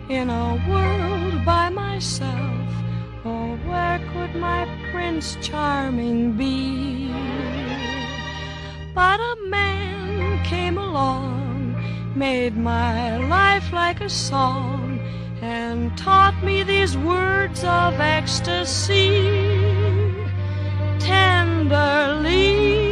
in a world by myself. Oh, where could my Prince Charming be? But a man came along, made my life like a song, and taught me these words of ecstasy tenderly.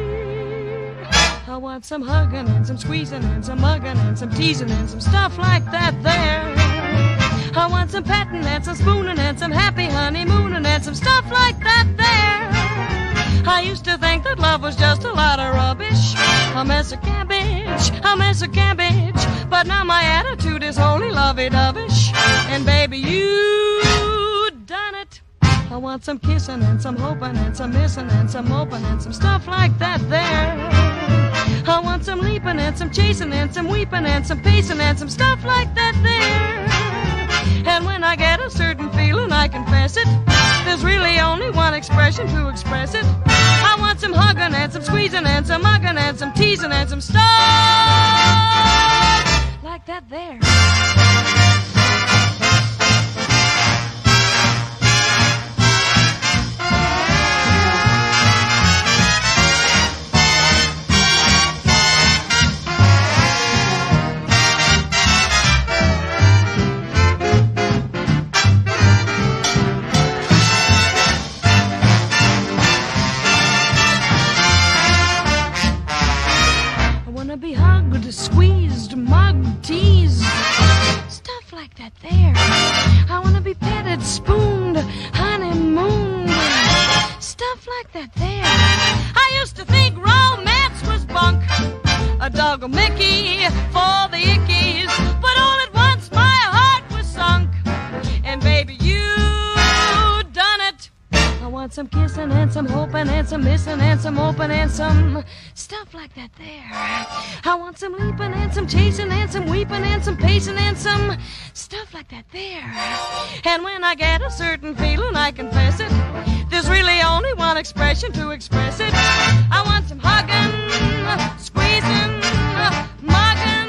I want some hugging and some squeezing and some mugging and some teasing and some stuff like that there. I want some petting and some spooning and some happy honeymooning and some stuff like that there. I used to think that love was just a lot of rubbish, a mess of cabbage, a mess of cabbage. But now my attitude is wholly lovey-dovish, and baby, you done it. I want some kissing and some hoping and some missing and some hoping and some stuff like that there. I want some leaping and some chasing and some weeping and some pacing and some stuff like that there. And when I get a certain feeling, I confess it, there's really only one expression to express it. I want some hugging and some squeezing and some mugging and some teasing and some stuff like that there. Be hugged, squeezed, mugged, teased, stuff like that there. I want to be petted, spooned, honeymooned, stuff like that there. I used to think romance was bunk, a dog Mickey for the ickies, but all at once my heart was sunk, and baby, you done it. I want some kissing and some hoping and some missing and some hoping and some stuff like that there. I want some leaping and some chasing and some weeping and some pacing and some stuff like that there. And when I get a certain feeling, I confess it, there's really only one expression to express it. I want some hugging, squeezing, mugging,